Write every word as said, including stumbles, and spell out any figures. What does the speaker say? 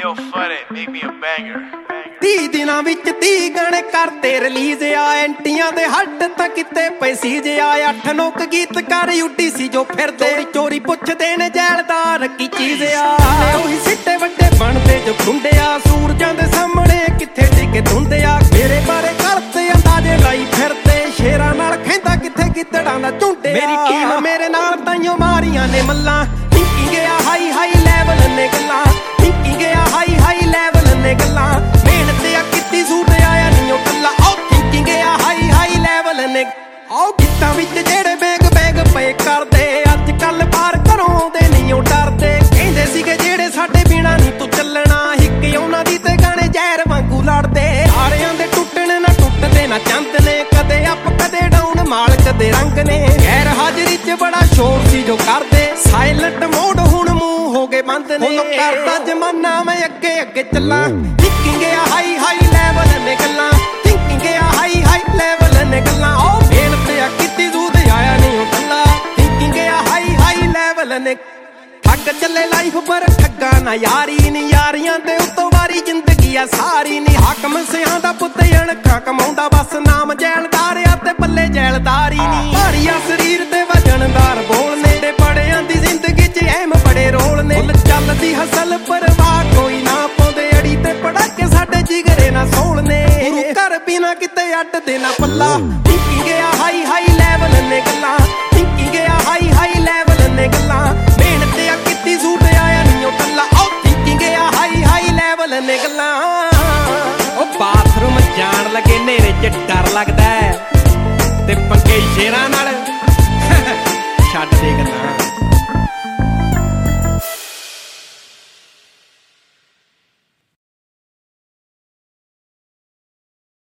yo, Fuddy, make me a banger. ਤੀ ਦਿਨਾਂ ਵਿੱਚ ਤੀ ਗਾਣੇ ਕਰਤੇ ਰਿਲੀਜ਼ ਆ ਐਂਟੀਆਂ ਦੇ ਹੱਟ ਤਾਂ ਕਿਤੇ ਪੈਸੀ ਜਿਆ ਅੱਠ ਨੌ ਕ ਗੀਤਕਾਰ ਯੂਟੀ ਸੀ ਜੋ ਫਿਰਦੇ ਚੋਰੀ ਪੁੱਛਦੇ ਨੇ ਜੈਲਦਾਰ ਕੀ ਚੀਜ਼ ਆ ਉਹੀ ਸਿੱਟੇ ਵੱਡੇ ਬਣਦੇ ਜੋ ਖੁੰਡਿਆ ਸੂਰਜਾਂ ਦੇ ਸਾਹਮਣੇ ਕਿੱਥੇ ਟਿਕੇ ਧੁੰਦੇ ਆ ਮੇਰੇ ਬਾਰੇ ਕਰਤੇ ਅੰਦਾਜ਼ੇ ਲਾਈ ਫਿਰਦੇ ਸ਼ੇਰਾਂ ਨਾਲ ਖੈਂਦਾ ਕਿੱਥੇ ਗਿੱਦੜਾਂ ਦਾ ਝੁੰਡੇ ਮੇਰੀ ਟੀਮ ਮੇਰੇ ਨਾਲ ਤਾਈਓ ਮਾਰੀਆਂ ਨੇ ਮੱਲਾਂ ਥਿੰਕਿੰਗ ਗਿਆ ਹਾਈ ਹਾਈ ਲੈਵਲ ਨੇ ਗੱਲਾਂ ਥਿੰਕਿੰਗ ਗਿਆ ਹਾਈ ਹਾਈ ਲੈਵਲ ਨੇ ਗੱਲਾਂ ਮਿਹਨਤ ਆ ਕੀਤੀ ਸੂਟ ਆਇਆ ਨਹੀਂ ਉਹ ਕੱਲਾ ਆਹ ਥਿੰਕਿੰਗ ਗਿਆ ਹਾਈ ਹਾਈ ਲੈਵਲ ਨੇ ਆਹ ਗੀਤਾਂ ਵਿੱਚ ਜਿਹੜੇ ਬੈਗ ਬੈਗ ਪਏ ਕਰਦੇ ਅੱਜ ਕੱਲ ਬਾਹਰ ਘਰੋਂ ਆਉਂਦੇ ਨਹੀਂ ਉਹ ਡਰਦੇ ਕਹਿੰਦੇ ਸੀਗੇ ਜਿਹੜੇ ਸਾਡੇ ਬਿਨਾ ਨਹੀਂ ਤੂੰ ਚੱਲਣਾ ਹਿੱਕ ਉਹਨਾਂ ਦੀ ਤੇ ਗਾਣੇ ਜ਼ਹਿਰ ਵਾਂਗੂ ਲੜਦੇ ਸਾਰਿਆਂ ਦੇ ਟੁੱਟਣ ਨਾ ਟੁੱਟਦੇ ਨਾ ਚੰਦ ਨੇ ਕਦੇ ਅਪ ਕਦੇ ਡਾਊਨ ਮਾਲਕ ਦੇ ਰੰਗ ਨੇ ਗੈਰ ਹਾਜ਼ਰੀ 'ਚ ਬੜਾ ਸ਼ੋਰ ਸੀ ਜੋ ਕਰਦੇ ਸਾਇਲੈਂਟ ਮੋਡ ਹੁਣ ਮੂੰਹ ਹੋ ਗਏ ਬੰਦ ਨੇ ਹੁਣ ਕਰਦਾ ਜ਼ਮਾਨਾ ਮੈਂ ਅੱਗੇ ਅੱਗੇ ਚੱਲਾਂ ਥਿੰਕਿੰਗ ਆ ਹਾਈ ਹਾਈ ਲੈਵਲ ਨੇ ਗੱਲਾਂ ਥਿੰਕਿੰਗ ਆ ਹਾਈ ਹਾਈ ਲੈਵਲ ਨੇ ਗੱਲਾਂ ਉਹ ਮਿਹਨਤ ਆ ਕੀਤੀ ਦੂਧ ਆਇਆ ਨਹੀਂ ਉਹ ਕੱਲਾ ਥਿੰਕਿੰਗ ਆ ਹਾਈ ਹਾਈ ਲੈਵਲ ਨੇ ਠੱਗ ਚੱਲੇ ਲਾਈਫ ਪਰ ਠੱਗਾ ਨਾ ਯਾਰੀ ਨੀ ਯਾਰੀਆਂ ਤੇ ਉਤੋਂ ਵਾਰੀ ਜ਼ਿੰਦਗੀ ਆ ਸਾਰੀ ਨੀ ਹਾਕਮ ਸਿਆਂ ਦਾ ਪੁੱਤ ਅਣਖਾਂ ਕਮਾਉਂਦਾ ਬਸ ਨਾਮ ਜੈਲਦਾਰ ਆ ਤੇ ਪੱਲੇ ਜੈਲਦਾਰੀ ਨੀ ਭਾਰੀ ਆ ਸਰੀਰ ਤੇ ਵਜਨਦਾਰ ਬੋਲਨੇ ਤੇ ਬੜਿਆਂ ਦੀ ਜ਼ਿੰਦਗੀ 'ਚ ਅਹਿਮ ਬੜੇ ਰੋਲ ਨੇ ਫੁੱਲ ਚੱਲਦੀ ਹਸਲ ਪਰਵਾਹ ਕੋਈ ਨਾ ਪਾਉਂਦੇ ਅੜੀ ਤੇ ਪੜਾਕੇ ਸਾਡੇ ਜਿਗਰੇ ਨਾ ਸੋਲਨੇ ਗੁਰੂ ਘਰ ਬਿਨਾ ਕਿਤੇ ਅੱਡ ਦੇ ਨਾ ਪੱਲਾ ਥਿੰਕਿੰਗ ਆ ਹਾਈ ਹਾਈ ਲੈਵਲ ਨੇ ਗੱਲਾਂ ਥਿੰਕਿੰਗ ਆ ਹਾਈ ਹਾਈ ਲੈਵਲ ਨੇ ਗੱਲਾਂ ਮਿਹਨਤ ਆ ਕੀਤੀ ਸੂਟ ਆਇਆ ਨਹੀਂ ਉਹ ਕੱਲਾ ਆਹ ਥਿੰਕਿੰਗ ਆ ਹਾਈ ਹਾਈ ਲੈਵਲ ਨੇ ਗੱਲਾਂ ਉਹ ਬਾਥਰੂਮ ਜਾਣ ਲੱਗੇ ਨੇਰੇ 'ਚ ਡਰ ਲੱਗਦਾ ਤੇ ਪੰਗੇ ਸ਼ੇਰਾਂ ਨਾਲ ਛੱਡ ਦੇ ਗੱਲਾਂ।